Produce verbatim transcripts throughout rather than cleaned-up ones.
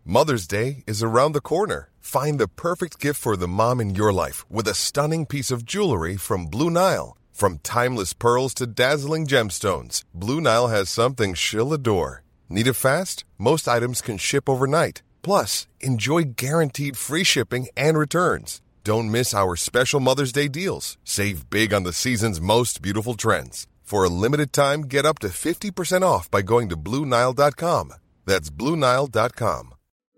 Mother's Day is around the corner. Find the perfect gift for the mom in your life with a stunning piece of jewelry from Blue Nile. From timeless pearls to dazzling gemstones, Blue Nile has something she'll adore. Need it fast? Most items can ship overnight. Plus, enjoy guaranteed free shipping and returns. Don't miss our special Mother's Day deals. Save big on the season's most beautiful trends. For a limited time, get up to fifty percent off by going to Blue Nile dot com. That's Blue Nile dot com.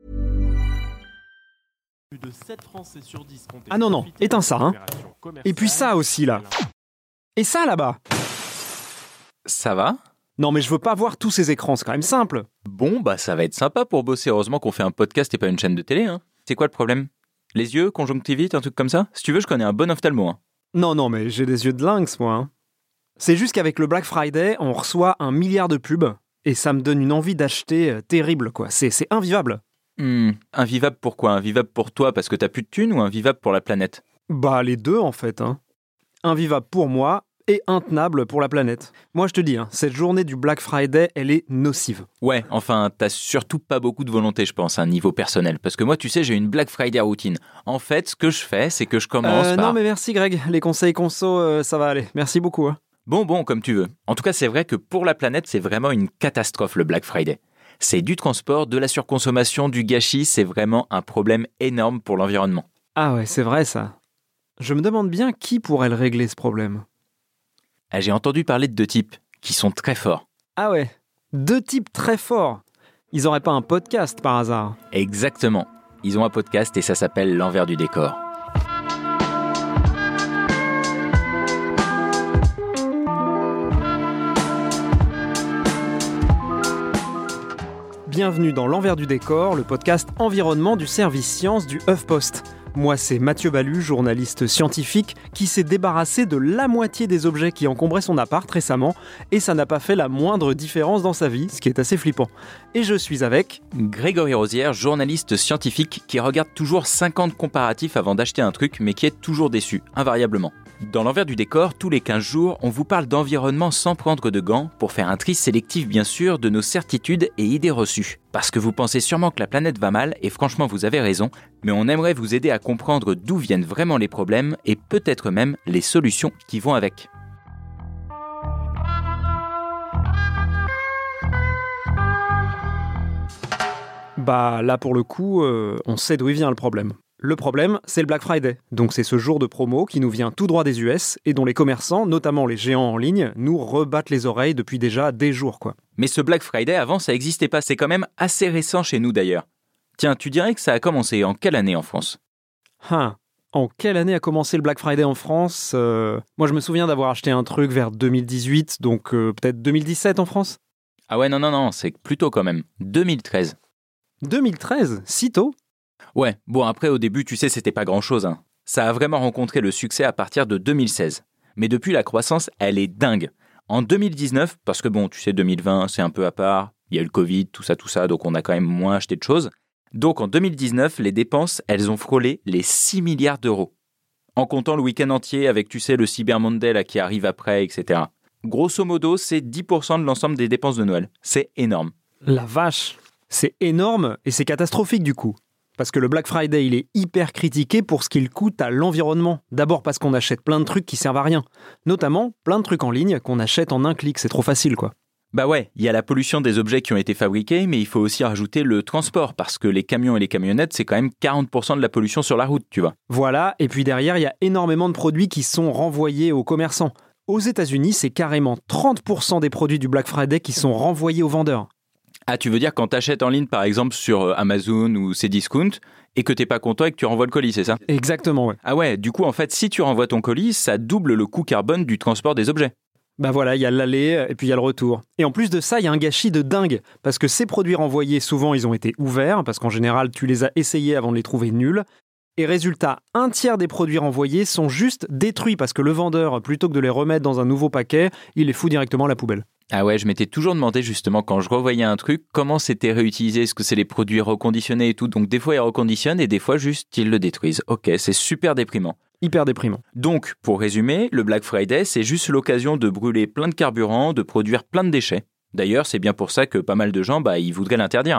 Ah non, non, éteins ça, hein. Et puis ça aussi, là. Et ça, là-bas. Ça va ? Non, mais je veux pas voir tous ces écrans, c'est quand même simple. Bon, bah ça va être sympa pour bosser. Heureusement qu'on fait un podcast et pas une chaîne de télé, hein. C'est quoi le problème ? Les yeux, conjonctivite, un truc comme ça ? Si tu veux, je connais un bon ophtalmo, hein. Non, non, mais j'ai des yeux de lynx, moi. Hein. C'est juste qu'avec le Black Friday, on reçoit un milliard de pubs et ça me donne une envie d'acheter euh, terrible, quoi. C'est, c'est invivable. Hmm, invivable pourquoi ? Invivable pour toi parce que t'as plus de thunes ou invivable pour la planète ? Bah, les deux, en fait. Hein. Invivable pour moi et intenable pour la planète. Moi, je te dis, hein, cette journée du Black Friday, elle est nocive. Ouais, enfin, t'as surtout pas beaucoup de volonté, je pense, à un niveau personnel. Parce que moi, tu sais, j'ai une Black Friday routine. En fait, ce que je fais, c'est que je commence euh, par... Non, mais merci, Greg. Les conseils conso, euh, ça va aller. Merci beaucoup. Hein. Bon, bon, comme tu veux. En tout cas, c'est vrai que pour la planète, c'est vraiment une catastrophe, le Black Friday. C'est du transport, de la surconsommation, du gâchis, c'est vraiment un problème énorme pour l'environnement. Ah ouais, c'est vrai, ça. Je me demande bien qui pourrait le régler, ce problème. Ah, j'ai entendu parler de deux types qui sont très forts. Ah ouais, deux types très forts. Ils auraient pas un podcast par hasard ? Exactement. Ils ont un podcast et ça s'appelle L'envers du décor. Bienvenue dans L'envers du décor, le podcast environnement du service sciences du HuffPost. Moi, c'est Mathieu Balu, journaliste scientifique, qui s'est débarrassé de la moitié des objets qui encombraient son appart récemment, et ça n'a pas fait la moindre différence dans sa vie, ce qui est assez flippant. Et je suis avec... Grégory Rosière, journaliste scientifique, qui regarde toujours cinquante comparatifs avant d'acheter un truc, mais qui est toujours déçu, invariablement. Dans l'envers du décor, tous les quinze jours, on vous parle d'environnement sans prendre de gants, pour faire un tri sélectif bien sûr de nos certitudes et idées reçues. Parce que vous pensez sûrement que la planète va mal, et franchement vous avez raison, mais on aimerait vous aider à comprendre d'où viennent vraiment les problèmes, et peut-être même les solutions qui vont avec. Bah là pour le coup, euh, on sait d'où il vient le problème. Le problème, c'est le Black Friday. Donc c'est ce jour de promo qui nous vient tout droit des U S et dont les commerçants, notamment les géants en ligne, nous rebattent les oreilles depuis déjà des jours, quoi. Mais ce Black Friday, avant, ça n'existait pas. C'est quand même assez récent chez nous, d'ailleurs. Tiens, tu dirais que ça a commencé en quelle année en France ? Hein, en quelle année a commencé le Black Friday en France ? euh, Moi, je me souviens d'avoir acheté un truc vers deux mille dix-huit, donc euh, peut-être deux mille dix-sept en France ? Ah ouais, non, non, non, c'est plutôt quand même. deux mille treize. deux mille treize ? Si tôt ? Ouais, bon après au début tu sais c'était pas grand chose, hein. Ça a vraiment rencontré le succès à partir de deux mille seize. Mais depuis la croissance elle est dingue. En deux mille dix-neuf, parce que bon tu sais deux mille vingt c'est un peu à part, il y a eu le Covid, tout ça tout ça, donc on a quand même moins acheté de choses. Donc en deux mille dix-neuf les dépenses elles ont frôlé les six milliards d'euros. En comptant le week-end entier avec tu sais le Cyber Monday là qui arrive après, et cetera. Grosso modo c'est dix pour cent de l'ensemble des dépenses de Noël. C'est énorme. La vache ! C'est énorme et c'est catastrophique du coup. Parce que le Black Friday, il est hyper critiqué pour ce qu'il coûte à l'environnement. D'abord parce qu'on achète plein de trucs qui servent à rien. Notamment, plein de trucs en ligne qu'on achète en un clic. C'est trop facile, quoi. Bah ouais, il y a la pollution des objets qui ont été fabriqués, mais il faut aussi rajouter le transport, parce que les camions et les camionnettes, c'est quand même quarante pour cent de la pollution sur la route, tu vois. Voilà, et puis derrière, il y a énormément de produits qui sont renvoyés aux commerçants. Aux États-Unis, c'est carrément trente pour cent des produits du Black Friday qui sont renvoyés aux vendeurs. Ah, tu veux dire quand t'achètes en ligne, par exemple, sur Amazon ou Cdiscount, et que t'es pas content et que tu renvoies le colis, c'est ça ? Exactement, ouais. Ah ouais, du coup, en fait, si tu renvoies ton colis, ça double le coût carbone du transport des objets. Bah voilà, il y a l'aller et puis il y a le retour. Et en plus de ça, il y a un gâchis de dingue, parce que ces produits renvoyés, souvent, ils ont été ouverts, parce qu'en général, tu les as essayés avant de les trouver nuls. Et résultat, un tiers des produits renvoyés sont juste détruits, parce que le vendeur, plutôt que de les remettre dans un nouveau paquet, il les fout directement à la poubelle. Ah ouais, je m'étais toujours demandé justement quand je revoyais un truc, comment c'était réutilisé, est-ce que c'est les produits reconditionnés et tout, donc des fois ils reconditionnent et des fois juste ils le détruisent. Ok, c'est super déprimant. Hyper déprimant. Donc, pour résumer, le Black Friday, c'est juste l'occasion de brûler plein de carburant, de produire plein de déchets. D'ailleurs, c'est bien pour ça que pas mal de gens, bah, ils voudraient l'interdire. Hein.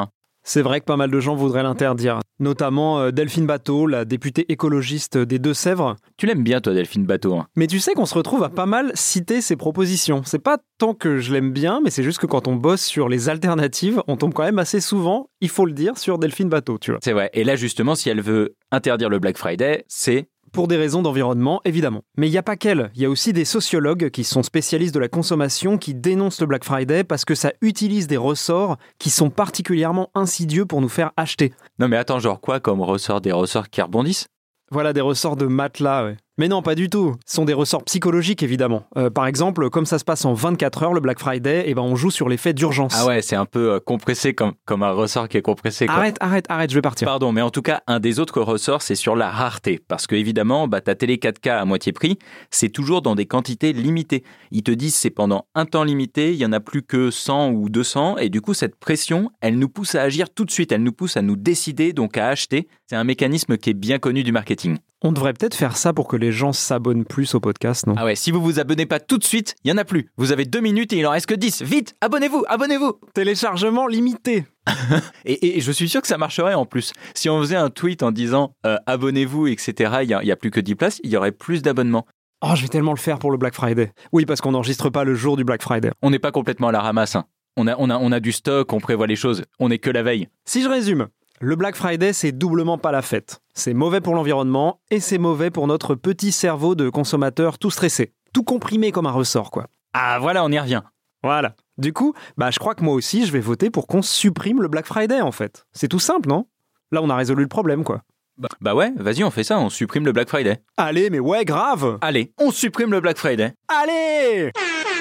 C'est vrai que pas mal de gens voudraient l'interdire, notamment euh, Delphine Batho, la députée écologiste des Deux-Sèvres. Tu l'aimes bien, toi, Delphine Batho, hein. Mais tu sais qu'on se retrouve à pas mal citer ses propositions. C'est pas tant que je l'aime bien, mais c'est juste que quand on bosse sur les alternatives, on tombe quand même assez souvent, il faut le dire, sur Delphine Batho, tu vois. C'est vrai. Et là, justement, si elle veut interdire le Black Friday, c'est... Pour des raisons d'environnement, évidemment. Mais il n'y a pas qu'elle. Il y a aussi des sociologues qui sont spécialistes de la consommation qui dénoncent le Black Friday parce que ça utilise des ressorts qui sont particulièrement insidieux pour nous faire acheter. Non mais attends, genre quoi comme ressort? Des ressorts qui rebondissent? Voilà, des ressorts de matelas, ouais. Mais non, pas du tout. Ce sont des ressorts psychologiques, évidemment. Euh, par exemple, comme ça se passe en vingt-quatre heures, le Black Friday, eh ben on joue sur l'effet d'urgence. Ah ouais, c'est un peu euh, compressé comme, comme un ressort qui est compressé, quoi. Arrête, arrête, arrête, je vais partir. Pardon, mais en tout cas, un des autres ressorts, c'est sur la rareté. Parce que évidemment, bah, ta télé quatre K à moitié prix, c'est toujours dans des quantités limitées. Ils te disent c'est pendant un temps limité, il y en a plus que cent ou deux cents, et du coup, cette pression, elle nous pousse à agir tout de suite, elle nous pousse à nous décider, donc à acheter. C'est un mécanisme qui est bien connu du marketing. On devrait peut-être faire ça pour que les gens s'abonnent plus au podcast, non? Ah ouais, si vous vous abonnez pas tout de suite, il y en a plus. Vous avez deux minutes et il en reste que dix. Vite, abonnez-vous, abonnez-vous. Téléchargement limité. et, et je suis sûr que ça marcherait en plus. Si on faisait un tweet en disant euh, abonnez-vous, et cetera, il y, y a plus que dix places, il y aurait plus d'abonnements. Oh, je vais tellement le faire pour le Black Friday. Oui, parce qu'on n'enregistre pas le jour du Black Friday. On n'est pas complètement à la ramasse, hein. On a, on a, on a du stock, on prévoit les choses. On n'est que la veille. Si je résume, le Black Friday, c'est doublement pas la fête. C'est mauvais pour l'environnement et c'est mauvais pour notre petit cerveau de consommateur tout stressé. Tout comprimé comme un ressort, quoi. Ah voilà, on y revient. Voilà. Du coup, bah je crois que moi aussi, je vais voter pour qu'on supprime le Black Friday, en fait. C'est tout simple, non? Là, on a résolu le problème, quoi. Bah, bah ouais, vas-y, on fait ça, on supprime le Black Friday. Allez, mais ouais, grave. Allez, on supprime le Black Friday. Allez.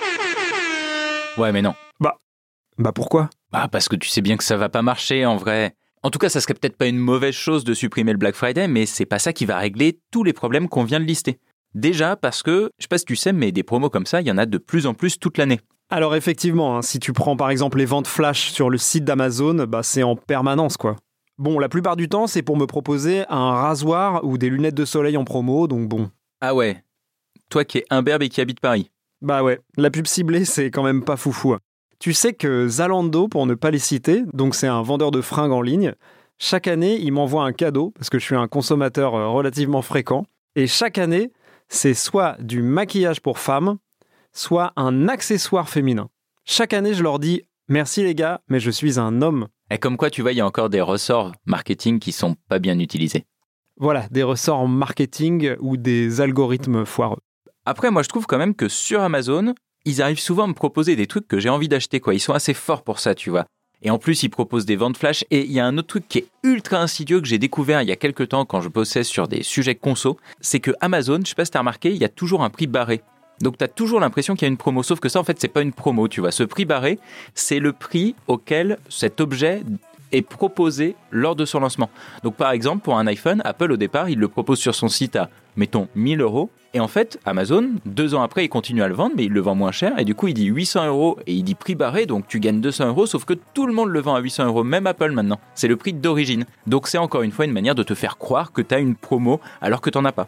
Ouais, mais non. Bah, bah pourquoi? Bah parce que tu sais bien que ça va pas marcher, en vrai. En tout cas, ça serait peut-être pas une mauvaise chose de supprimer le Black Friday, mais c'est pas ça qui va régler tous les problèmes qu'on vient de lister. Déjà parce que, je sais pas si tu sais, mais des promos comme ça, il y en a de plus en plus toute l'année. Alors effectivement, hein, si tu prends par exemple les ventes flash sur le site d'Amazon, bah c'est en permanence, quoi. Bon, la plupart du temps, c'est pour me proposer un rasoir ou des lunettes de soleil en promo, donc bon. Ah ouais, toi qui es imberbe et qui habite Paris. Bah ouais, la pub ciblée, c'est quand même pas foufou. Tu sais que Zalando, pour ne pas les citer, donc c'est un vendeur de fringues en ligne, chaque année, il m'envoie un cadeau, parce que je suis un consommateur relativement fréquent, et chaque année, c'est soit du maquillage pour femmes, soit un accessoire féminin. Chaque année, je leur dis « Merci les gars, mais je suis un homme ». Et comme quoi, tu vois, il y a encore des ressorts marketing qui sont pas bien utilisés. Voilà, des ressorts marketing ou des algorithmes foireux. Après, moi, je trouve quand même que sur Amazon, ils arrivent souvent à me proposer des trucs que j'ai envie d'acheter, quoi. Ils sont assez forts pour ça, tu vois. Et en plus, ils proposent des ventes flash. Et il y a un autre truc qui est ultra insidieux que j'ai découvert il y a quelques temps quand je bossais sur des sujets conso, c'est que Amazon, je sais pas si t'as remarqué, il y a toujours un prix barré. Donc t'as toujours l'impression qu'il y a une promo, sauf que ça, en fait, c'est pas une promo, tu vois. Ce prix barré, c'est le prix auquel cet objet est proposé lors de son lancement. Donc par exemple, pour un iPhone, Apple au départ, il le propose sur son site à, mettons, mille euros. Et en fait, Amazon, deux ans après, il continue à le vendre, mais il le vend moins cher. Et du coup, il dit huit cents euros et il dit prix barré, donc tu gagnes deux cents euros, sauf que tout le monde le vend à huit cents euros, même Apple maintenant. C'est le prix d'origine. Donc c'est encore une fois une manière de te faire croire que tu as une promo alors que tu n'en as pas.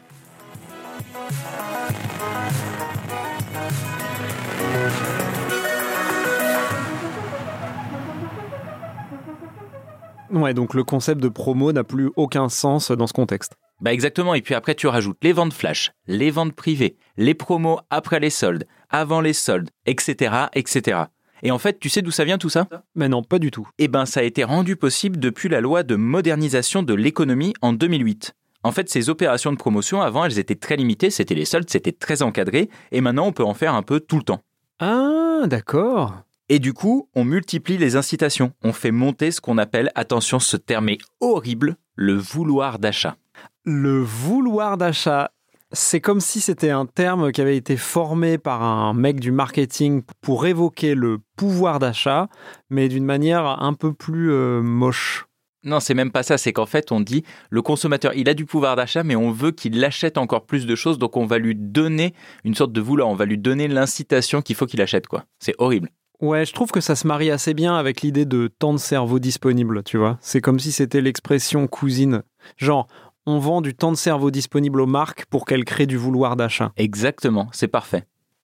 Ouais, donc le concept de promo n'a plus aucun sens dans ce contexte. Bah exactement, et puis après tu rajoutes les ventes flash, les ventes privées, les promos après les soldes, avant les soldes, et cetera, et cetera. Et en fait, tu sais d'où ça vient tout ça ? Mais non, pas du tout. Eh ben, ça a été rendu possible depuis la loi de modernisation de l'économie en deux mille huit. En fait, ces opérations de promotion, avant, elles étaient très limitées, c'était les soldes, c'était très encadré, et maintenant on peut en faire un peu tout le temps. Ah, d'accord. Et du coup, on multiplie les incitations. On fait monter ce qu'on appelle, attention, ce terme est horrible, le vouloir d'achat. Le vouloir d'achat, c'est comme si c'était un terme qui avait été formé par un mec du marketing pour évoquer le pouvoir d'achat, mais d'une manière un peu plus euh, moche. Non, c'est même pas ça, c'est qu'en fait, on dit, le consommateur, il a du pouvoir d'achat, mais on veut qu'il achète encore plus de choses, donc on va lui donner une sorte de vouloir, on va lui donner l'incitation qu'il faut qu'il achète, quoi. C'est horrible. Ouais, je trouve que ça se marie assez bien avec l'idée de temps de cerveau disponible, tu vois. C'est comme si c'était l'expression cousine. Genre, on vend du temps de cerveau disponible aux marques pour qu'elles créent du vouloir d'achat. Exactement, c'est parfait.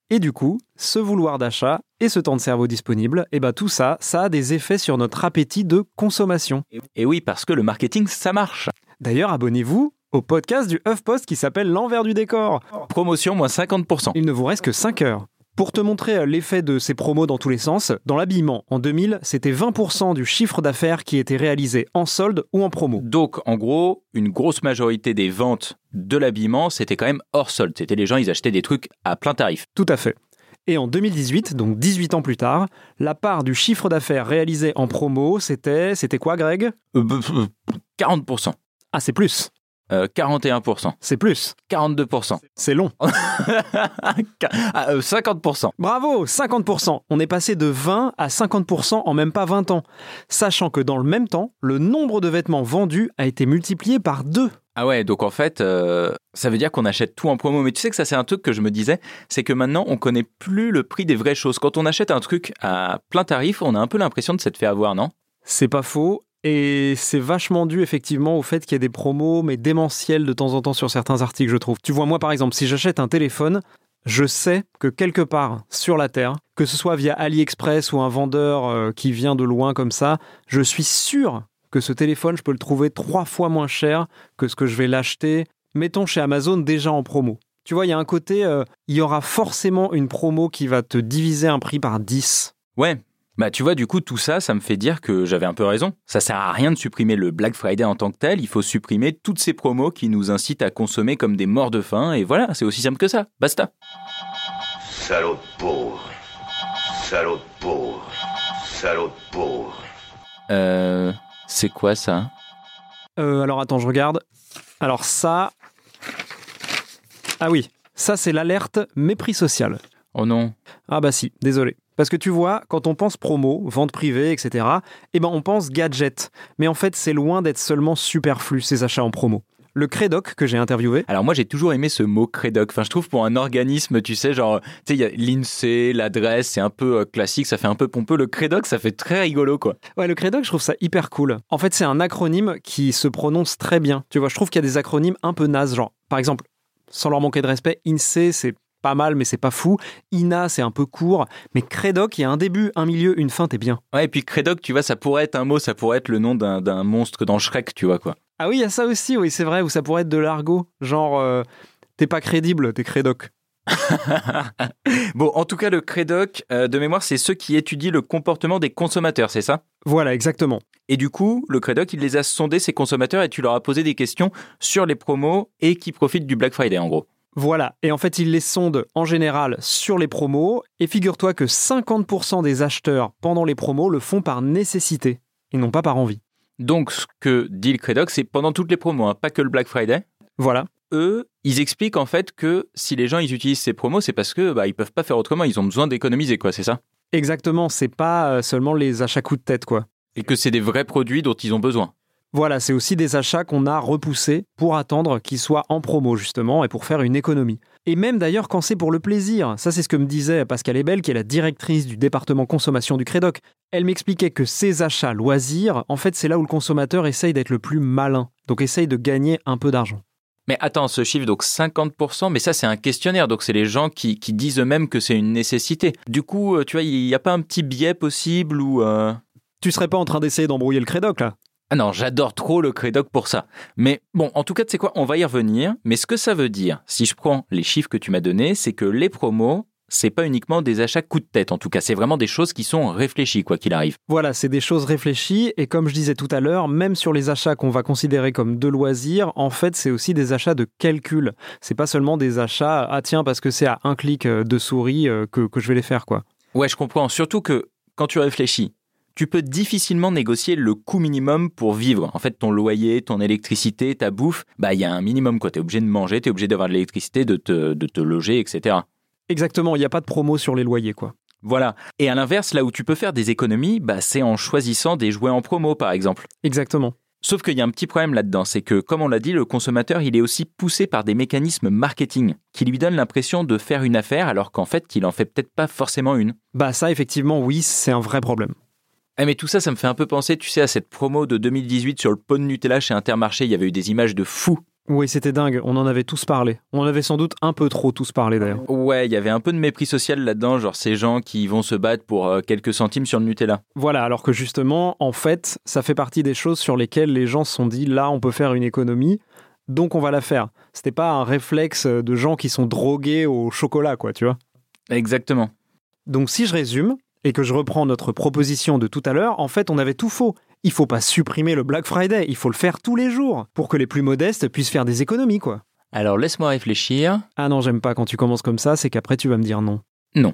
Et du coup, ce vouloir d'achat et ce temps de cerveau disponible, et ben tout ça, ça a des effets sur notre appétit de consommation. Et oui, parce que le marketing, ça marche. D'ailleurs, abonnez-vous au podcast du HuffPost qui s'appelle L'envers du décor. Promotion moins cinquante pour cent. Il ne vous reste que cinq heures. Pour te montrer l'effet de ces promos dans tous les sens, dans l'habillement, en deux mille, c'était vingt pour cent du chiffre d'affaires qui était réalisé en solde ou en promo. Donc, en gros, une grosse majorité des ventes de l'habillement, c'était quand même hors solde. C'était les gens, ils achetaient des trucs à plein tarif. Tout à fait. Et en deux mille dix-huit, donc dix-huit ans plus tard, la part du chiffre d'affaires réalisé en promo, c'était... C'était quoi, Greg ? euh, quarante pour cent. Ah, c'est plus. Euh, quarante et un pour cent. C'est plus. quarante-deux pour cent. C'est long. ah, euh, cinquante pour cent. Bravo, cinquante pour cent. On est passé de vingt à cinquante pour cent en même pas vingt ans. Sachant que dans le même temps, le nombre de vêtements vendus a été multiplié par deux. Ah ouais, donc en fait, euh, ça veut dire qu'on achète tout en promo. Mais tu sais que ça, c'est un truc que je me disais, c'est que maintenant, on connaît plus le prix des vraies choses. Quand on achète un truc à plein tarif, on a un peu l'impression de s'être fait avoir, non ? C'est pas faux. Et c'est vachement dû effectivement au fait qu'il y a des promos, mais démentielles de temps en temps sur certains articles, je trouve. Tu vois, moi par exemple, si j'achète un téléphone, je sais que quelque part sur la Terre, que ce soit via AliExpress ou un vendeur euh, qui vient de loin comme ça, je suis sûr que ce téléphone, je peux le trouver trois fois moins cher que ce que je vais l'acheter, mettons chez Amazon déjà en promo. Tu vois, il y a un côté, euh, il y aura forcément une promo qui va te diviser un prix par dix. Ouais. Bah tu vois, du coup, tout ça, ça me fait dire que j'avais un peu raison. Ça sert à rien de supprimer le Black Friday en tant que tel, il faut supprimer toutes ces promos qui nous incitent à consommer comme des morts de faim, et voilà, c'est aussi simple que ça, basta. Salaud de pauvre, salaud de pauvre, salaud de pauvre. Euh... C'est quoi ça ? Euh, alors attends, je regarde. Alors ça... Ah oui, ça c'est l'alerte mépris social. Oh non. Ah bah si, désolé. Parce que tu vois, quand on pense promo, vente privée, et cetera, eh ben on pense gadget. Mais en fait, c'est loin d'être seulement superflu, ces achats en promo. Le Credoc que j'ai interviewé. Alors moi, j'ai toujours aimé ce mot Credoc. Enfin, je trouve pour un organisme, tu sais, genre, tu sais, il y a l'INSEE, l'adresse, c'est un peu euh, classique, ça fait un peu pompeux. Le Credoc, ça fait très rigolo, quoi. Ouais, le Credoc, je trouve ça hyper cool. En fait, c'est un acronyme qui se prononce très bien. Tu vois, je trouve qu'il y a des acronymes un peu nazes, genre, par exemple, sans leur manquer de respect, INSEE, c'est pas mal, mais c'est pas fou. I N A, c'est un peu court. Mais Credoc, il y a un début, un milieu, une fin, t'es bien. Ouais, et puis Credoc, tu vois, ça pourrait être un mot, ça pourrait être le nom d'un, d'un monstre dans Shrek, tu vois, quoi. Ah oui, il y a ça aussi, oui, c'est vrai, ou ça pourrait être de l'argot. Genre, euh, t'es pas crédible, t'es Credoc. Bon, en tout cas, le Credoc, euh, de mémoire, c'est ceux qui étudient le comportement des consommateurs, c'est ça ? Voilà, exactement. Et du coup, le Credoc, il les a sondés, ces consommateurs, et tu leur as posé des questions sur les promos et qui profitent du Black Friday, en gros. Voilà, et en fait, ils les sondent en général sur les promos, et figure-toi que cinquante pour cent des acheteurs pendant les promos le font par nécessité, et non pas par envie. Donc, ce que dit le Credoc, c'est pendant toutes les promos, hein, pas que le Black Friday. Voilà. Eux, ils expliquent en fait que si les gens ils utilisent ces promos, c'est parce que bah, ils peuvent pas faire autrement, ils ont besoin d'économiser, quoi, c'est ça ? Exactement, c'est pas seulement les achats coup de tête, quoi. Et que c'est des vrais produits dont ils ont besoin. Voilà, c'est aussi des achats qu'on a repoussés pour attendre qu'ils soient en promo, justement, et pour faire une économie. Et même d'ailleurs quand c'est pour le plaisir. Ça, c'est ce que me disait Pascal Ebel, qui est la directrice du département consommation du Credoc. Elle m'expliquait que ces achats loisirs, en fait, c'est là où le consommateur essaye d'être le plus malin. Donc, essaye de gagner un peu d'argent. Mais attends, ce chiffre, donc cinquante pour cent, mais ça, c'est un questionnaire. Donc, c'est les gens qui, qui disent eux-mêmes que c'est une nécessité. Du coup, tu vois, il n'y a pas un petit biais possible ou... Euh... Tu serais pas en train d'essayer d'embrouiller le Credoc, là ? Ah non, j'adore trop le Credoc pour ça. Mais bon, en tout cas, tu sais quoi, on va y revenir. Mais ce que ça veut dire, si je prends les chiffres que tu m'as donnés, c'est que les promos, c'est pas uniquement des achats coup de tête. En tout cas, c'est vraiment des choses qui sont réfléchies, quoi qu'il arrive. Voilà, c'est des choses réfléchies. Et comme je disais tout à l'heure, même sur les achats qu'on va considérer comme de loisirs, en fait, c'est aussi des achats de calcul. C'est pas seulement des achats, ah tiens, parce que c'est à un clic de souris que, que je vais les faire, quoi. Ouais, je comprends. Surtout que quand tu réfléchis, tu peux difficilement négocier le coût minimum pour vivre. En fait, ton loyer, ton électricité, ta bouffe, bah il y a un minimum, quoi. T'es obligé de manger, t'es obligé d'avoir de l'électricité, de te, de te loger, et cetera. Exactement, il n'y a pas de promo sur les loyers, quoi. Voilà. Et à l'inverse, là où tu peux faire des économies, bah c'est en choisissant des jouets en promo, par exemple. Exactement. Sauf qu'il y a un petit problème là-dedans, c'est que, comme on l'a dit, le consommateur, il est aussi poussé par des mécanismes marketing qui lui donnent l'impression de faire une affaire, alors qu'en fait, qu'il en fait peut-être pas forcément une. Bah ça, effectivement, oui, c'est un vrai problème. Eh mais tout ça, ça me fait un peu penser, tu sais, à cette promo de deux mille dix-huit sur le pot de Nutella chez Intermarché. Il y avait eu des images de fous. Oui, c'était dingue, on en avait tous parlé. On en avait sans doute un peu trop tous parlé d'ailleurs. Ouais, il y avait un peu de mépris social là-dedans, genre ces gens qui vont se battre pour euh, quelques centimes sur le Nutella. Voilà, alors que justement, en fait, ça fait partie des choses sur lesquelles les gens se sont dit, là, on peut faire une économie, donc on va la faire. C'était pas un réflexe de gens qui sont drogués au chocolat, quoi, tu vois. Exactement. Donc si je résume, et que je reprends notre proposition de tout à l'heure, en fait, on avait tout faux. Il faut pas supprimer le Black Friday, il faut le faire tous les jours, pour que les plus modestes puissent faire des économies, quoi. Alors laisse-moi réfléchir. Ah non, j'aime pas quand tu commences comme ça, c'est qu'après tu vas me dire non. Non.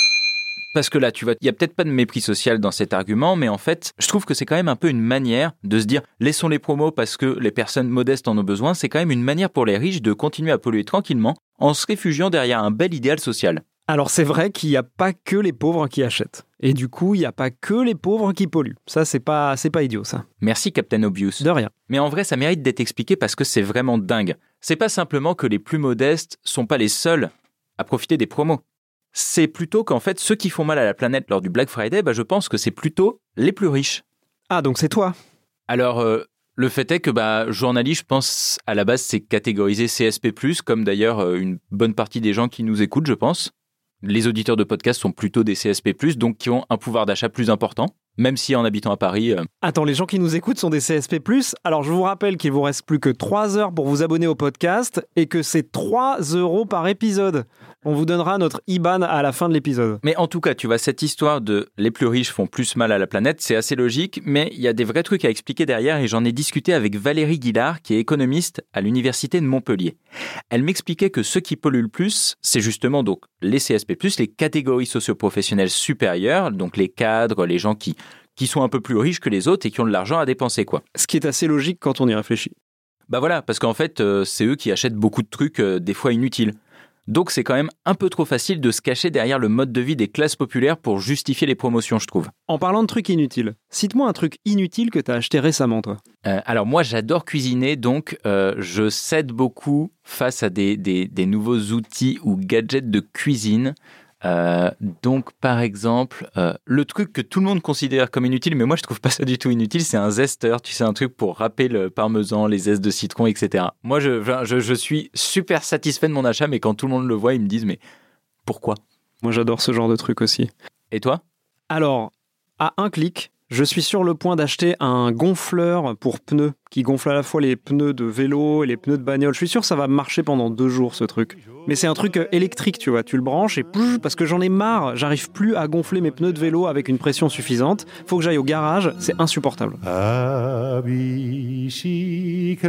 Parce que là, tu vois, il y a peut-être pas de mépris social dans cet argument, mais en fait, je trouve que c'est quand même un peu une manière de se dire laissons les promos parce que les personnes modestes en ont besoin. C'est quand même une manière pour les riches de continuer à polluer tranquillement en se réfugiant derrière un bel idéal social. Alors c'est vrai qu'il n'y a pas que les pauvres qui achètent. Et du coup, il n'y a pas que les pauvres qui polluent. Ça, c'est pas, c'est pas idiot, ça. Merci, Captain Obvious. De rien. Mais en vrai, ça mérite d'être expliqué parce que c'est vraiment dingue. C'est pas simplement que les plus modestes sont pas les seuls à profiter des promos. C'est plutôt qu'en fait, ceux qui font mal à la planète lors du Black Friday, bah, je pense que c'est plutôt les plus riches. Ah, donc c'est toi. Alors, euh, le fait est que bah, journaliste, je pense, à la base, c'est catégorisé C S P plus, comme d'ailleurs euh, une bonne partie des gens qui nous écoutent, je pense. Les auditeurs de podcast sont plutôt des C S P plus, donc qui ont un pouvoir d'achat plus important, même si en habitant à Paris... Euh... Attends, les gens qui nous écoutent sont des C S P plus. Alors je vous rappelle qu'il vous reste plus que trois heures pour vous abonner au podcast et que c'est trois euros par épisode. On vous donnera notre I B A N à la fin de l'épisode. Mais en tout cas, tu vois, cette histoire de les plus riches font plus mal à la planète, c'est assez logique, mais il y a des vrais trucs à expliquer derrière et j'en ai discuté avec Valérie Guillard, qui est économiste à l'université de Montpellier. Elle m'expliquait que ceux qui polluent le plus, c'est justement donc les C S P plus, les catégories socio-professionnelles supérieures, donc les cadres, les gens qui, qui sont un peu plus riches que les autres et qui ont de l'argent à dépenser, quoi. Ce qui est assez logique quand on y réfléchit. Bah voilà, parce qu'en fait, euh, c'est eux qui achètent beaucoup de trucs, euh, des fois inutiles. Donc c'est quand même un peu trop facile de se cacher derrière le mode de vie des classes populaires pour justifier les promotions, je trouve. En parlant de trucs inutiles, cite-moi un truc inutile que t'as acheté récemment, toi. Euh, alors moi, j'adore cuisiner, donc euh, je cède beaucoup face à des, des, des nouveaux outils ou gadgets de cuisine. Euh, donc par exemple, euh, le truc que tout le monde considère comme inutile, mais moi je trouve pas ça du tout inutile, c'est un zesteur, tu sais, un truc pour râper le parmesan, les zestes de citron, et cetera. Moi je, je, je suis super satisfait de mon achat, mais quand tout le monde le voit, ils me disent mais pourquoi ? Moi j'adore ce genre de truc aussi. Et toi ? Alors, à un clic, je suis sur le point d'acheter un gonfleur pour pneus qui gonfle à la fois les pneus de vélo et les pneus de bagnole. Je suis sûr que ça va marcher pendant deux jours, ce truc. Mais c'est un truc électrique, tu vois. Tu le branches et pouf, parce que j'en ai marre. J'arrive plus à gonfler mes pneus de vélo avec une pression suffisante. Faut que j'aille au garage. C'est insupportable. À bicyclette.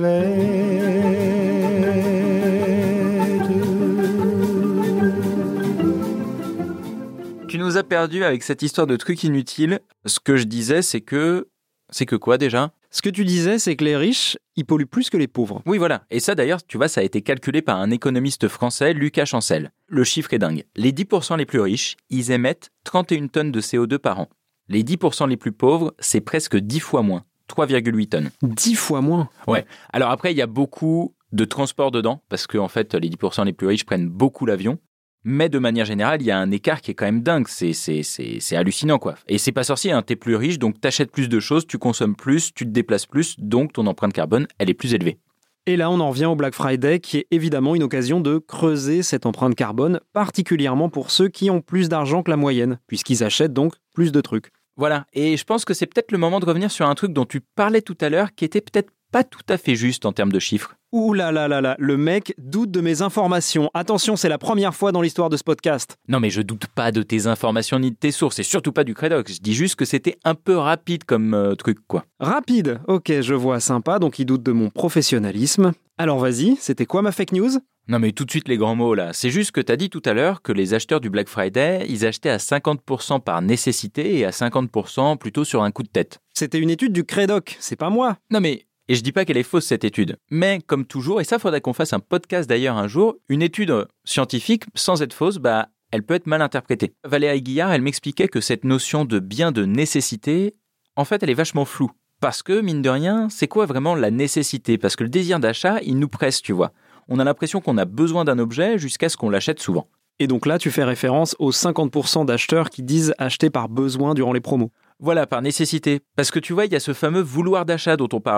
Tu nous as perdu avec cette histoire de trucs inutiles. Ce que je disais, c'est que... C'est que quoi déjà ? Ce que tu disais, c'est que les riches, ils polluent plus que les pauvres. Oui, voilà. Et ça, d'ailleurs, tu vois, ça a été calculé par un économiste français, Lucas Chancel. Le chiffre est dingue. Les dix pour cent les plus riches, ils émettent trente et une tonnes de C O deux par an. Les dix pour cent les plus pauvres, c'est presque dix fois moins, trois virgule huit tonnes. dix fois moins ? Ouais. Alors après, il y a beaucoup de transport dedans, parce que en fait, les dix pour cent les plus riches prennent beaucoup l'avion. Mais de manière générale, il y a un écart qui est quand même dingue. C'est, c'est, c'est, c'est hallucinant, quoi. Et c'est pas sorcier, hein. T'es plus riche, donc t'achètes plus de choses, tu consommes plus, tu te déplaces plus, donc ton empreinte carbone, elle est plus élevée. Et là, on en revient au Black Friday, qui est évidemment une occasion de creuser cette empreinte carbone, particulièrement pour ceux qui ont plus d'argent que la moyenne, puisqu'ils achètent donc plus de trucs. Voilà. Et je pense que c'est peut-être le moment de revenir sur un truc dont tu parlais tout à l'heure, qui était peut-être pas tout à fait juste en termes de chiffres. Ouh là là là là, le mec doute de mes informations. Attention, c'est la première fois dans l'histoire de ce podcast. Non mais je doute pas de tes informations ni de tes sources, et surtout pas du Credox. Je dis juste que c'était un peu rapide comme euh, truc, quoi. Rapide ? Ok, je vois, sympa, donc il doute de mon professionnalisme. Alors vas-y, c'était quoi ma fake news ? Non mais tout de suite les grands mots là. C'est juste que t'as dit tout à l'heure que les acheteurs du Black Friday, ils achetaient à cinquante pour cent par nécessité et à cinquante pour cent plutôt sur un coup de tête. C'était une étude du Credoc, c'est pas moi. Non mais... Et je dis pas qu'elle est fausse cette étude, mais comme toujours, et ça faudrait qu'on fasse un podcast d'ailleurs un jour, une étude scientifique, sans être fausse, bah, elle peut être mal interprétée. Valérie Guillard, elle m'expliquait que cette notion de bien de nécessité, en fait, elle est vachement floue. Parce que, mine de rien, c'est quoi vraiment la nécessité ? Parce que le désir d'achat, il nous presse, tu vois. On a l'impression qu'on a besoin d'un objet jusqu'à ce qu'on l'achète souvent. Et donc là, tu fais référence aux cinquante pour cent d'acheteurs qui disent acheter par besoin durant les promos. Voilà, par nécessité. Parce que tu vois, il y a ce fameux vouloir d'achat dont on parlait.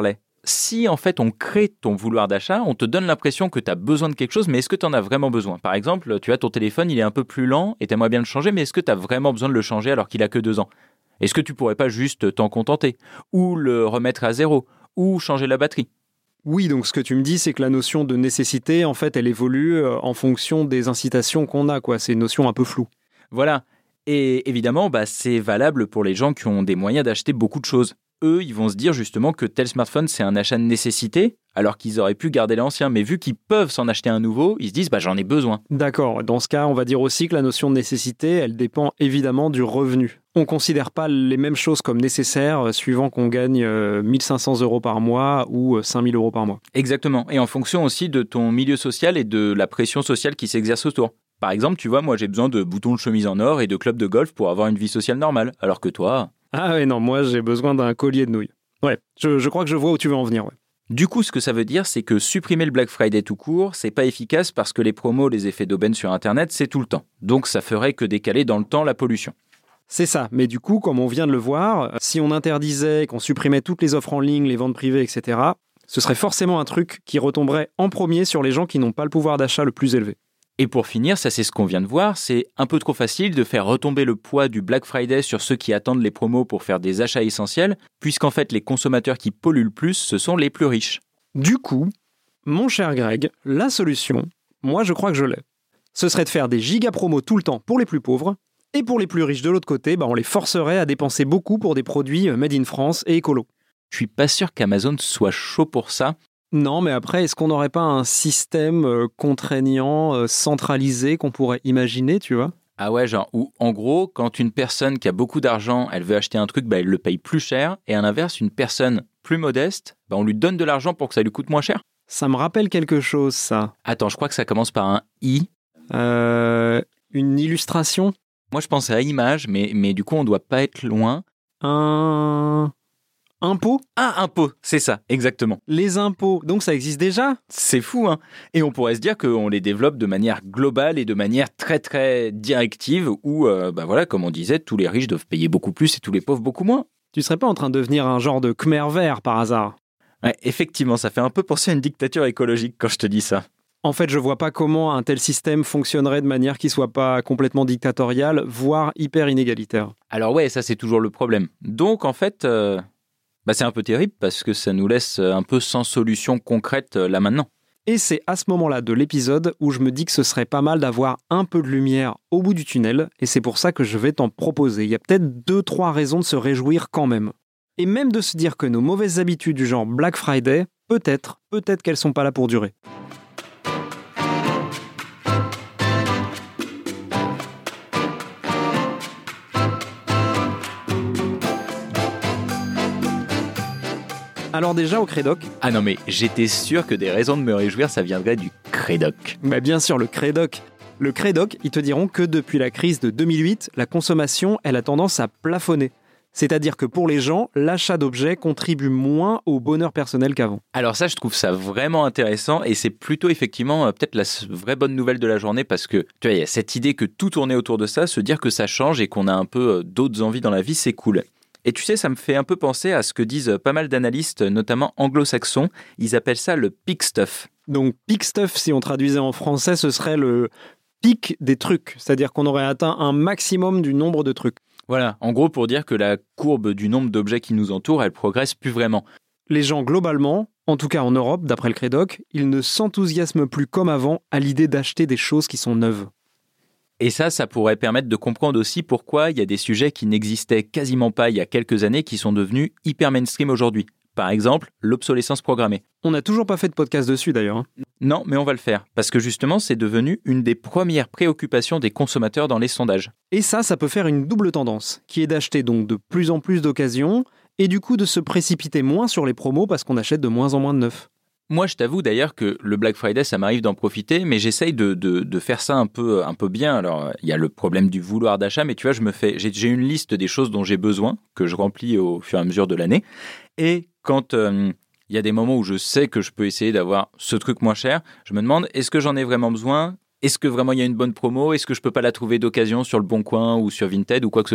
si en fait on crée ton vouloir d'achat, on te donne l'impression que tu as besoin de quelque chose, mais est-ce que tu en as vraiment besoin? Par exemple, tu as ton téléphone, il est un peu plus lent et tu aimerais bien le changer, mais est-ce que tu as vraiment besoin de le changer alors qu'il a que deux ans? Est-ce que tu pourrais pas juste t'en contenter? Ou le remettre à zéro? Ou changer la batterie? Oui, donc ce que tu me dis, c'est que la notion de nécessité, en fait, elle évolue en fonction des incitations qu'on a, quoi. C'est une notion un peu floue. Voilà. Et évidemment, bah, c'est valable pour les gens qui ont des moyens d'acheter beaucoup de choses. Eux, ils vont se dire justement que tel smartphone, c'est un achat de nécessité, alors qu'ils auraient pu garder l'ancien. Mais vu qu'ils peuvent s'en acheter un nouveau, ils se disent bah, « j'en ai besoin ». D'accord. Dans ce cas, on va dire aussi que la notion de nécessité, elle dépend évidemment du revenu. On ne considère pas les mêmes choses comme nécessaires suivant qu'on gagne mille cinq cents euros par mois ou cinq mille euros par mois. Exactement. Et en fonction aussi de ton milieu social et de la pression sociale qui s'exerce autour. Par exemple, tu vois, moi j'ai besoin de boutons de chemise en or et de clubs de golf pour avoir une vie sociale normale, alors que toi... Ah ouais, non, moi j'ai besoin d'un collier de nouilles. Ouais, je, je crois que je vois où tu veux en venir, ouais. Du coup, ce que ça veut dire, c'est que supprimer le Black Friday tout court, c'est pas efficace parce que les promos, les effets d'aubaine sur Internet, c'est tout le temps. Donc ça ferait que décaler dans le temps la pollution. C'est ça, mais du coup, comme on vient de le voir, si on interdisait, qu'on supprimait toutes les offres en ligne, les ventes privées, et cetera, ce serait forcément un truc qui retomberait en premier sur les gens qui n'ont pas le pouvoir d'achat le plus élevé. Et pour finir, ça c'est ce qu'on vient de voir, c'est un peu trop facile de faire retomber le poids du Black Friday sur ceux qui attendent les promos pour faire des achats essentiels, puisqu'en fait les consommateurs qui polluent le plus, ce sont les plus riches. Du coup, mon cher Greg, la solution, moi je crois que je l'ai. Ce serait de faire des giga promos tout le temps pour les plus pauvres, et pour les plus riches de l'autre côté, bah on les forcerait à dépenser beaucoup pour des produits made in France et écolo. Je suis pas sûr qu'Amazon soit chaud pour ça. Non, mais après, est-ce qu'on n'aurait pas un système euh, contraignant, euh, centralisé qu'on pourrait imaginer, tu vois? Ah ouais, genre, où en gros, quand une personne qui a beaucoup d'argent, elle veut acheter un truc, bah, elle le paye plus cher, et à l'inverse, une personne plus modeste, bah, on lui donne de l'argent pour que ça lui coûte moins cher. Ça me rappelle quelque chose, ça. Attends, je crois que ça commence par un I. Euh, une illustration? Moi, je pensais à image, mais, mais du coup, on doit pas être loin. Un... Impôt? Ah, impôt, c'est ça, exactement. Les impôts, donc ça existe déjà? C'est fou, hein. Et on pourrait se dire qu'on les développe de manière globale et de manière très très directive où, euh, bah voilà, comme on disait, tous les riches doivent payer beaucoup plus et tous les pauvres beaucoup moins. Tu serais pas en train de devenir un genre de Khmer vert par hasard? Ouais, effectivement, ça fait un peu penser à une dictature écologique quand je te dis ça. En fait, je vois pas comment un tel système fonctionnerait de manière qui soit pas complètement dictatoriale, voire hyper inégalitaire. Alors ouais, ça c'est toujours le problème. Donc en fait... Euh... Bah c'est un peu terrible parce que ça nous laisse un peu sans solution concrète là maintenant. Et c'est à ce moment-là de l'épisode où je me dis que ce serait pas mal d'avoir un peu de lumière au bout du tunnel, et c'est pour ça que je vais t'en proposer. Il y a peut-être deux, trois raisons de se réjouir quand même. Et même de se dire que nos mauvaises habitudes du genre Black Friday, peut-être, peut-être qu'elles sont pas là pour durer. Alors déjà au Crédoc... Ah non mais j'étais sûr que des raisons de me réjouir, ça viendrait du Crédoc. Bah bien sûr, le Crédoc. Le Crédoc, ils te diront que depuis la crise de deux mille huit, la consommation, elle a tendance à plafonner. C'est-à-dire que pour les gens, l'achat d'objets contribue moins au bonheur personnel qu'avant. Alors ça, je trouve ça vraiment intéressant et c'est plutôt effectivement euh, peut-être la vraie bonne nouvelle de la journée parce que tu vois, il y a cette idée que tout tournait autour de ça, se dire que ça change et qu'on a un peu euh, d'autres envies dans la vie, c'est cool. Et tu sais, ça me fait un peu penser à ce que disent pas mal d'analystes, notamment anglo-saxons. Ils appellent ça le peak stuff. Donc peak stuff, si on traduisait en français, ce serait le pic des trucs. C'est-à-dire qu'on aurait atteint un maximum du nombre de trucs. Voilà, en gros pour dire que la courbe du nombre d'objets qui nous entourent, elle progresse plus vraiment. Les gens, globalement, en tout cas en Europe, d'après le Crédoc, ils ne s'enthousiasment plus comme avant à l'idée d'acheter des choses qui sont neuves. Et ça, ça pourrait permettre de comprendre aussi pourquoi il y a des sujets qui n'existaient quasiment pas il y a quelques années qui sont devenus hyper mainstream aujourd'hui. Par exemple, l'obsolescence programmée. On n'a toujours pas fait de podcast dessus d'ailleurs. Hein. Non, mais on va le faire, parce que justement, c'est devenu une des premières préoccupations des consommateurs dans les sondages. Et ça, ça peut faire une double tendance, qui est d'acheter donc de plus en plus d'occasions, et du coup de se précipiter moins sur les promos parce qu'on achète de moins en moins de neuf. Moi, je t'avoue d'ailleurs que le Black Friday, ça m'arrive d'en profiter, mais j'essaye de, de, de faire ça un peu, un peu bien. Alors, il y a le problème du vouloir d'achat, mais tu vois, je me fais, j'ai, j'ai une liste des choses dont j'ai besoin, que je remplis au fur et à mesure de l'année. Et quand euh, il y a des moments où je sais que je peux essayer d'avoir ce truc moins cher, je me demande, est-ce que j'en ai vraiment besoin ? Est-ce que vraiment il y a une bonne promo ? Est-ce que je peux pas la trouver d'occasion sur le Bon Coin ou sur Vinted ou quoi que ce soit ?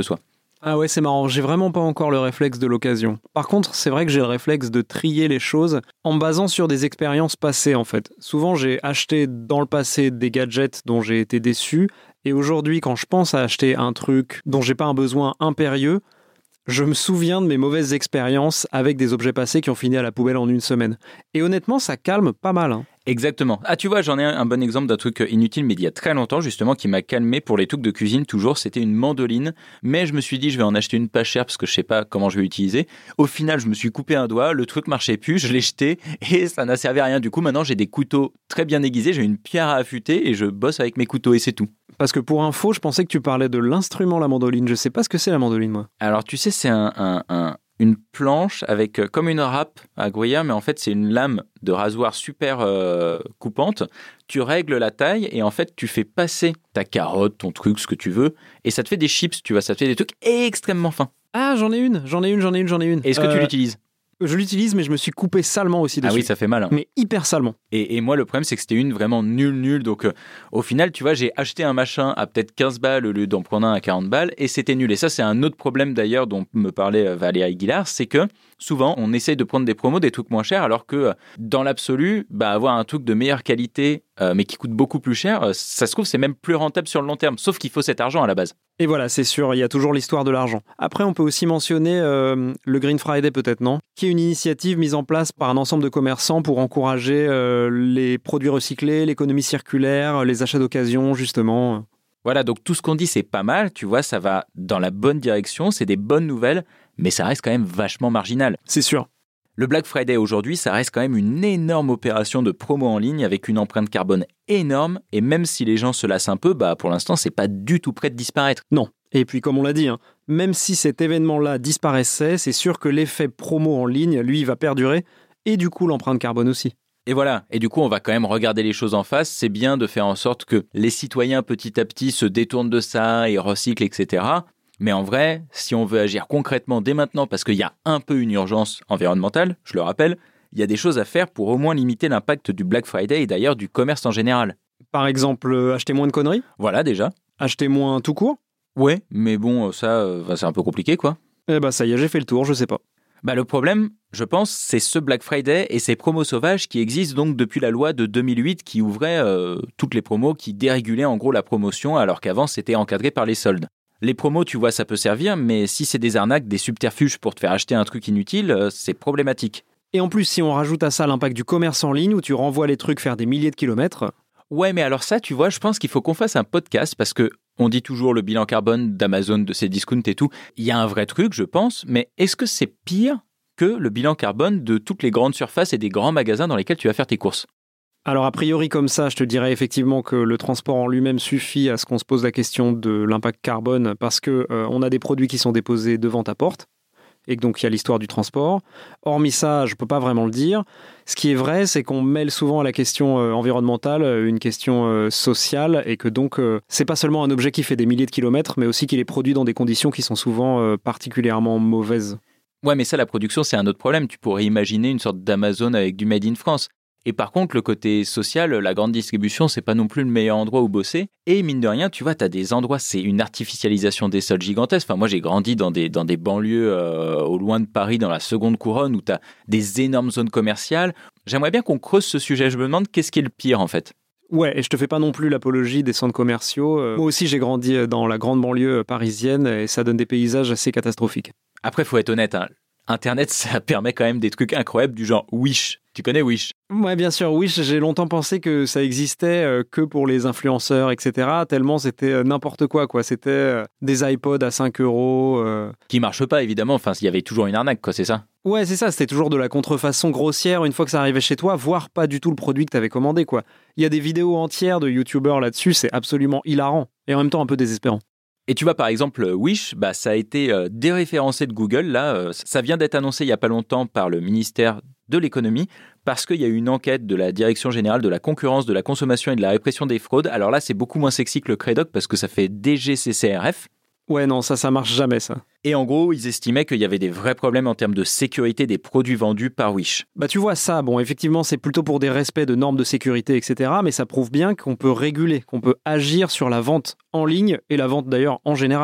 Ah ouais, c'est marrant, j'ai vraiment pas encore le réflexe de l'occasion. Par contre, c'est vrai que j'ai le réflexe de trier les choses en me basant sur des expériences passées en fait. Souvent, j'ai acheté dans le passé des gadgets dont j'ai été déçu, et aujourd'hui, quand je pense à acheter un truc dont j'ai pas un besoin impérieux, je me souviens de mes mauvaises expériences avec des objets passés qui ont fini à la poubelle en une semaine. Et honnêtement, ça calme pas mal. Hein. Exactement. Ah, tu vois, j'en ai un, un bon exemple d'un truc inutile, mais d'il y a très longtemps, justement, qui m'a calmé pour les trucs de cuisine, toujours. C'était une mandoline, mais je me suis dit, je vais en acheter une pas chère parce que je sais pas comment je vais l'utiliser. Au final, je me suis coupé un doigt, le truc marchait plus, je l'ai jeté et ça n'a servi à rien. Du coup, maintenant, j'ai des couteaux très bien aiguisés, j'ai une pierre à affûter et je bosse avec mes couteaux et c'est tout. Parce que pour info, je pensais que tu parlais de l'instrument la mandoline. Je sais pas ce que c'est la mandoline, moi. Alors, tu sais, c'est un... un, un... une planche avec euh, comme une râpe à gruyère, mais en fait c'est une lame de rasoir super euh, coupante. Tu règles la taille et en fait tu fais passer ta carotte, ton truc, ce que tu veux, et ça te fait des chips, tu vois, ça te fait des trucs extrêmement fins. Ah, j'en ai une, j'en ai une, j'en ai une, j'en ai une. Est-ce que euh, tu l'utilises ? Je l'utilise, mais je me suis coupé salement aussi dessus. Ah oui, ça fait mal. Hein. Mais hyper salement. Et, et moi, le problème, c'est que c'était une vraiment nulle, nulle. Donc, euh, au final, tu vois, j'ai acheté un machin à peut-être quinze balles au lieu d'en prendre un à quarante balles et c'était nul. Et ça, c'est un autre problème d'ailleurs dont me parlait euh, Valérie Guillard, c'est que souvent, on essaye de prendre des promos, des trucs moins chers, alors que euh, dans l'absolu, bah, avoir un truc de meilleure qualité, euh, mais qui coûte beaucoup plus cher, euh, ça se trouve, c'est même plus rentable sur le long terme. Sauf qu'il faut cet argent à la base. Et voilà, c'est sûr, il y a toujours l'histoire de l'argent. Après, on peut aussi mentionner euh, le Green Friday, peut-être, non ? Qui est une initiative mise en place par un ensemble de commerçants pour encourager euh, les produits recyclés, l'économie circulaire, les achats d'occasion, justement. Voilà, donc tout ce qu'on dit, c'est pas mal, tu vois, ça va dans la bonne direction, c'est des bonnes nouvelles, mais ça reste quand même vachement marginal. C'est sûr. Le Black Friday aujourd'hui, ça reste quand même une énorme opération de promo en ligne avec une empreinte carbone énorme et même si les gens se lassent un peu, bah pour l'instant, c'est pas du tout prêt de disparaître. Non. Et puis comme on l'a dit, hein, même si cet événement-là disparaissait, c'est sûr que l'effet promo en ligne, lui, va perdurer et du coup l'empreinte carbone aussi. Et voilà, et du coup on va quand même regarder les choses en face, c'est bien de faire en sorte que les citoyens petit à petit se détournent de ça et recyclent, et cetera. Mais en vrai, si on veut agir concrètement dès maintenant, parce qu'il y a un peu une urgence environnementale, je le rappelle, il y a des choses à faire pour au moins limiter l'impact du Black Friday et d'ailleurs du commerce en général. Par exemple, euh, acheter moins de conneries ? Voilà déjà. Acheter moins tout court ? Ouais, mais bon, ça, euh, c'est un peu compliqué quoi. Eh bah ça y est, j'ai fait le tour, je sais pas. Bah le problème, je pense, c'est ce Black Friday et ces promos sauvages qui existent donc depuis la loi de deux mille huit qui ouvrait euh, toutes les promos, qui dérégulaient en gros la promotion alors qu'avant c'était encadré par les soldes. Les promos, tu vois, ça peut servir, mais si c'est des arnaques, des subterfuges pour te faire acheter un truc inutile, euh, c'est problématique. Et en plus, si on rajoute à ça l'impact du commerce en ligne où tu renvoies les trucs faire des milliers de kilomètres... Ouais, mais alors ça, tu vois, je pense qu'il faut qu'on fasse un podcast parce que on dit toujours le bilan carbone d'Amazon, de ses discounts et tout. Il y a un vrai truc, je pense, mais est-ce que c'est pire que le bilan carbone de toutes les grandes surfaces et des grands magasins dans lesquels tu vas faire tes courses ? Alors a priori comme ça, je te dirais effectivement que le transport en lui-même suffit à ce qu'on se pose la question de l'impact carbone parce que euh, on a des produits qui sont déposés devant ta porte et que donc il y a l'histoire du transport. Hormis ça, je peux pas vraiment le dire. Ce qui est vrai, c'est qu'on mêle souvent à la question euh, environnementale une question euh, sociale et que donc euh, c'est pas seulement un objet qui fait des milliers de kilomètres, mais aussi qu'il est produit dans des conditions qui sont souvent euh, particulièrement mauvaises. Ouais, mais ça, la production, c'est un autre problème. Tu pourrais imaginer une sorte d'Amazon avec du Made in France. Et par contre, le côté social, la grande distribution, c'est pas non plus le meilleur endroit où bosser. Et mine de rien, tu vois, t'as des endroits, c'est une artificialisation des sols gigantesque. Enfin, moi, j'ai grandi dans des, dans des banlieues euh, au loin de Paris, dans la seconde couronne, où t'as des énormes zones commerciales. J'aimerais bien qu'on creuse ce sujet. Je me demande qu'est-ce qui est le pire, en fait. Ouais, et je te fais pas non plus l'apologie des centres commerciaux. Euh, moi aussi, j'ai grandi dans la grande banlieue parisienne et ça donne des paysages assez catastrophiques. Après, faut être honnête, hein. Internet, ça permet quand même des trucs incroyables du genre Wish. Tu connais Wish ? Ouais, bien sûr, Wish, j'ai longtemps pensé que ça existait euh, que pour les influenceurs, et cetera. Tellement c'était euh, n'importe quoi, quoi. C'était euh, des iPods à cinq euros. Euh... Qui marchent pas, évidemment. Enfin, il y avait toujours une arnaque, quoi, c'est ça ? Ouais, c'est ça. C'était toujours de la contrefaçon grossière une fois que ça arrivait chez toi, voire pas du tout le produit que t'avais commandé, quoi. Il y a des vidéos entières de youtubeurs là-dessus, c'est absolument hilarant. Et en même temps un peu désespérant. Et tu vois, par exemple, Wish, bah, ça a été euh, déréférencé de Google. Là, euh, ça vient d'être annoncé il n'y a pas longtemps par le ministère de l'économie parce qu'il y a eu une enquête de la Direction générale de la concurrence, de la consommation et de la répression des fraudes. Alors là, c'est beaucoup moins sexy que le Crédoc parce que ça fait D G C C R F. Ouais, non, ça, ça marche jamais, ça. Et en gros, ils estimaient qu'il y avait des vrais problèmes en termes de sécurité des produits vendus par Wish. Bah tu vois ça, bon, effectivement, c'est plutôt pour des respects de normes de sécurité, et cetera. Mais ça prouve bien qu'on peut réguler, qu'on peut agir sur la vente en ligne et la vente d'ailleurs en général.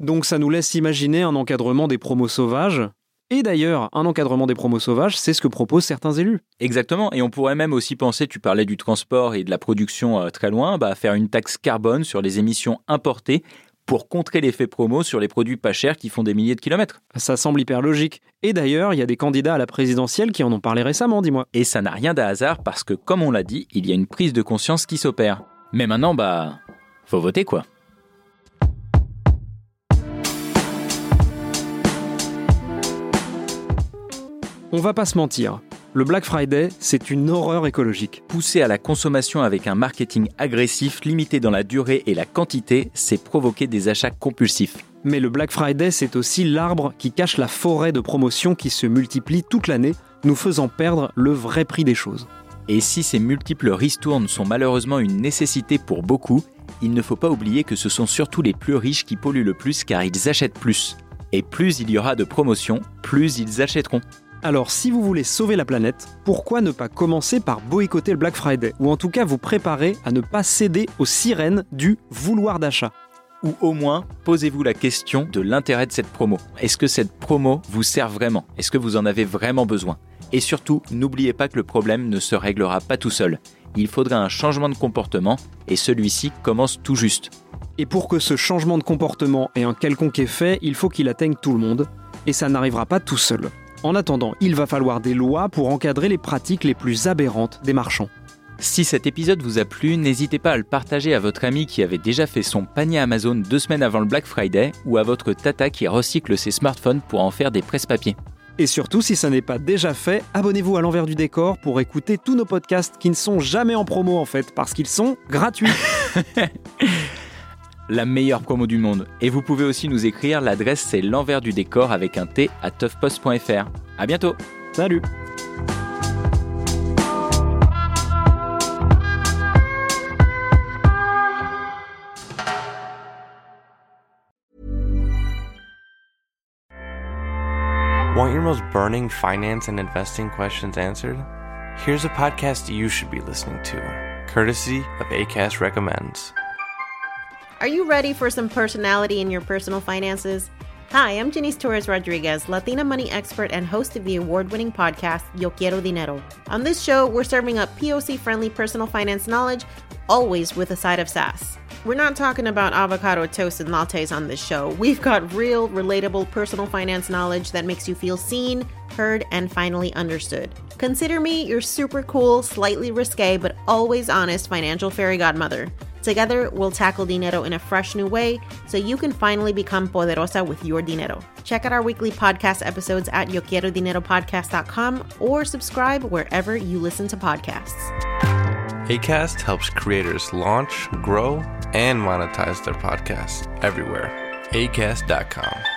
Donc ça nous laisse imaginer un encadrement des promos sauvages. Et d'ailleurs, un encadrement des promos sauvages, c'est ce que proposent certains élus. Exactement, et on pourrait même aussi penser, tu parlais du transport et de la production euh, très loin, bah, faire une taxe carbone sur les émissions importées pour contrer l'effet promo sur les produits pas chers qui font des milliers de kilomètres. Ça semble hyper logique. Et d'ailleurs, il y a des candidats à la présidentielle qui en ont parlé récemment, dis-moi. Et ça n'a rien d'un hasard parce que, comme on l'a dit, il y a une prise de conscience qui s'opère. Mais maintenant, bah, faut voter quoi. On va pas se mentir, le Black Friday, c'est une horreur écologique. Pousser à la consommation avec un marketing agressif, limité dans la durée et la quantité, c'est provoquer des achats compulsifs. Mais le Black Friday, c'est aussi l'arbre qui cache la forêt de promotions qui se multiplient toute l'année, nous faisant perdre le vrai prix des choses. Et si ces multiples ristournes sont malheureusement une nécessité pour beaucoup, il ne faut pas oublier que ce sont surtout les plus riches qui polluent le plus car ils achètent plus. Et plus il y aura de promotions, plus ils achèteront. Alors, si vous voulez sauver la planète, pourquoi ne pas commencer par boycotter le Black Friday ? Ou en tout cas vous préparer à ne pas céder aux sirènes du vouloir d'achat. Ou au moins, posez-vous la question de l'intérêt de cette promo. Est-ce que cette promo vous sert vraiment ? Est-ce que vous en avez vraiment besoin ? Et surtout, n'oubliez pas que le problème ne se réglera pas tout seul. Il faudra un changement de comportement et celui-ci commence tout juste. Et pour que ce changement de comportement ait un quelconque effet, il faut qu'il atteigne tout le monde. Et ça n'arrivera pas tout seul. En attendant, il va falloir des lois pour encadrer les pratiques les plus aberrantes des marchands. Si cet épisode vous a plu, n'hésitez pas à le partager à votre ami qui avait déjà fait son panier Amazon deux semaines avant le Black Friday ou à votre tata qui recycle ses smartphones pour en faire des presse-papiers. Et surtout, si ça n'est pas déjà fait, abonnez-vous à l'envers du décor pour écouter tous nos podcasts qui ne sont jamais en promo en fait, parce qu'ils sont gratuits. La meilleure promo du monde. Et vous pouvez aussi nous écrire, l'adresse c'est l'envers du décor avec un T à toughpost point f r. À bientôt. Salut. Want your most burning finance and investing questions answered? Here's a podcast you should be listening to, courtesy of Acast Recommends. Are you ready for some personality in your personal finances? Hi, I'm Janice Torres Rodriguez, Latina money expert and host of the award-winning podcast, Yo Quiero Dinero. On this show, we're serving up P O C-friendly personal finance knowledge, always with a side of sass. We're not talking about avocado toast and lattes on this show. We've got real, relatable personal finance knowledge that makes you feel seen, heard, and finally understood. Consider me your super cool, slightly risque, but always honest financial fairy godmother. Together, we'll tackle dinero in a fresh new way so you can finally become poderosa with your dinero. Check out our weekly podcast episodes at yo quiero dinero podcast dot com or subscribe wherever you listen to podcasts. Acast helps creators launch, grow, and monetize their podcasts everywhere. acast dot com.